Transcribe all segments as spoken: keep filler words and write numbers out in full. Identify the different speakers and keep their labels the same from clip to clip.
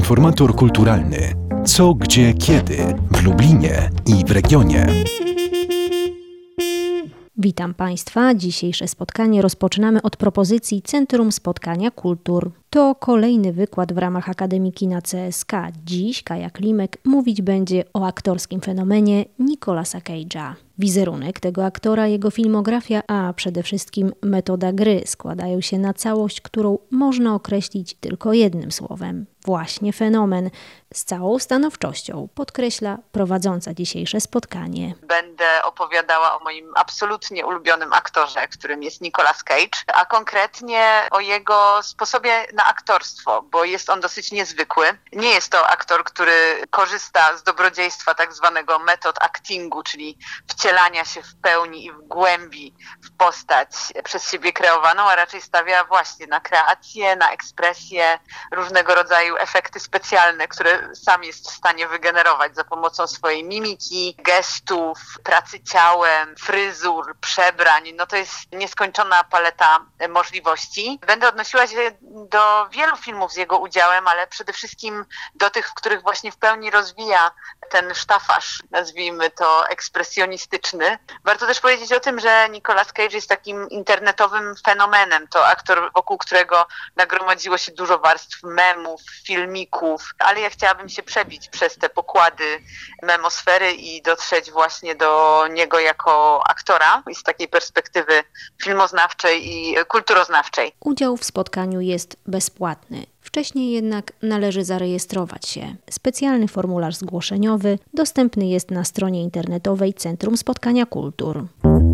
Speaker 1: Informator kulturalny. Co, gdzie, kiedy w Lublinie i w regionie.
Speaker 2: Witam Państwa. Dzisiejsze spotkanie rozpoczynamy od propozycji Centrum Spotkania Kultur. To kolejny wykład w ramach Akademii Kina C S K. Dziś Kaja Klimek mówić będzie o aktorskim fenomenie Nicolasa Cage'a. Wizerunek tego aktora, jego filmografia, a przede wszystkim metoda gry składają się na całość, którą można określić tylko jednym słowem. Właśnie fenomen. Z całą stanowczością podkreśla prowadząca dzisiejsze spotkanie.
Speaker 3: Będę opowiadała o moim absolutnie ulubionym aktorze, którym jest Nicolas Cage, a konkretnie o jego sposobie na aktorstwo, bo jest on dosyć niezwykły. Nie jest to aktor, który korzysta z dobrodziejstwa tak zwanego method actingu, czyli wcielania się w pełni i w głębi w postać przez siebie kreowaną, a raczej stawia właśnie na kreację, na ekspresję, różnego rodzaju efekty specjalne, które sam jest w stanie wygenerować za pomocą swojej mimiki, gestów, pracy ciałem, fryzur, przebrań. No to jest nieskończona paleta możliwości. Będę odnosiła się do wielu filmów z jego udziałem, ale przede wszystkim do tych, w których właśnie w pełni rozwija ten sztafaż, nazwijmy to ekspresjonistyczny. Warto też powiedzieć o tym, że Nicolas Cage jest takim internetowym fenomenem. To aktor, wokół którego nagromadziło się dużo warstw memów, filmików, ale ja chciałabym się przebić przez te pokłady memosfery i dotrzeć właśnie do niego jako aktora i z takiej perspektywy filmoznawczej i kulturoznawczej.
Speaker 2: Udział w spotkaniu jest bezpłatny. Wcześniej jednak należy zarejestrować się. Specjalny formularz zgłoszeniowy dostępny jest na stronie internetowej Centrum Spotkania Kultur.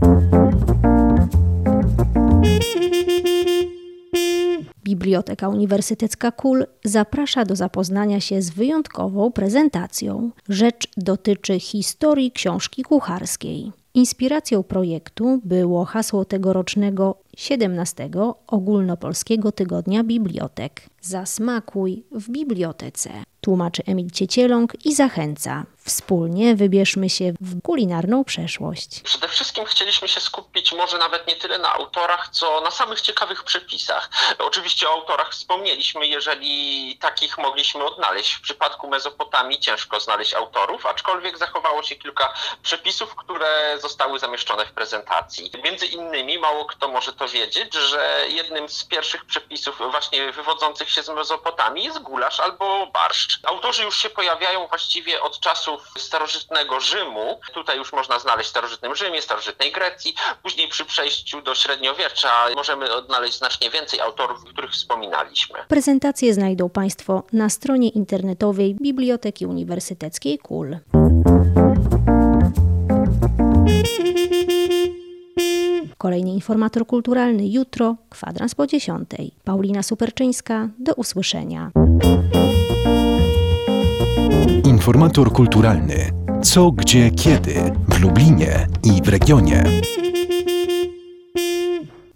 Speaker 2: Biblioteka Uniwersytecka K U L zaprasza do zapoznania się z wyjątkową prezentacją. Rzecz dotyczy historii książki kucharskiej. Inspiracją projektu było hasło tegorocznego siedemnastego Ogólnopolskiego Tygodnia Bibliotek. Zasmakuj w bibliotece. Tłumaczy Emil Ciecieląg i zachęca. Wspólnie wybierzmy się w kulinarną przeszłość.
Speaker 4: Przede wszystkim chcieliśmy się skupić może nawet nie tyle na autorach, co na samych ciekawych przepisach. Oczywiście o autorach wspomnieliśmy, jeżeli takich mogliśmy odnaleźć. W przypadku Mezopotamii ciężko znaleźć autorów, aczkolwiek zachowało się kilka przepisów, które zostały zamieszczone w prezentacji. Między innymi, mało kto może to wiedzieć, że jednym z pierwszych przepisów właśnie wywodzących się z Mezopotamii jest gulasz albo barszcz. Autorzy już się pojawiają właściwie od czasów starożytnego Rzymu. Tutaj już można znaleźć w starożytnym Rzymie, starożytnej Grecji. Później przy przejściu do średniowiecza możemy odnaleźć znacznie więcej autorów, o których wspominaliśmy.
Speaker 2: Prezentacje znajdą Państwo na stronie internetowej Biblioteki Uniwersyteckiej K U L. Kolejny informator kulturalny jutro, kwadrans po dziesiątej. Paulina Superczyńska, do usłyszenia.
Speaker 1: Informator kulturalny. Co, gdzie, kiedy w Lublinie i w regionie.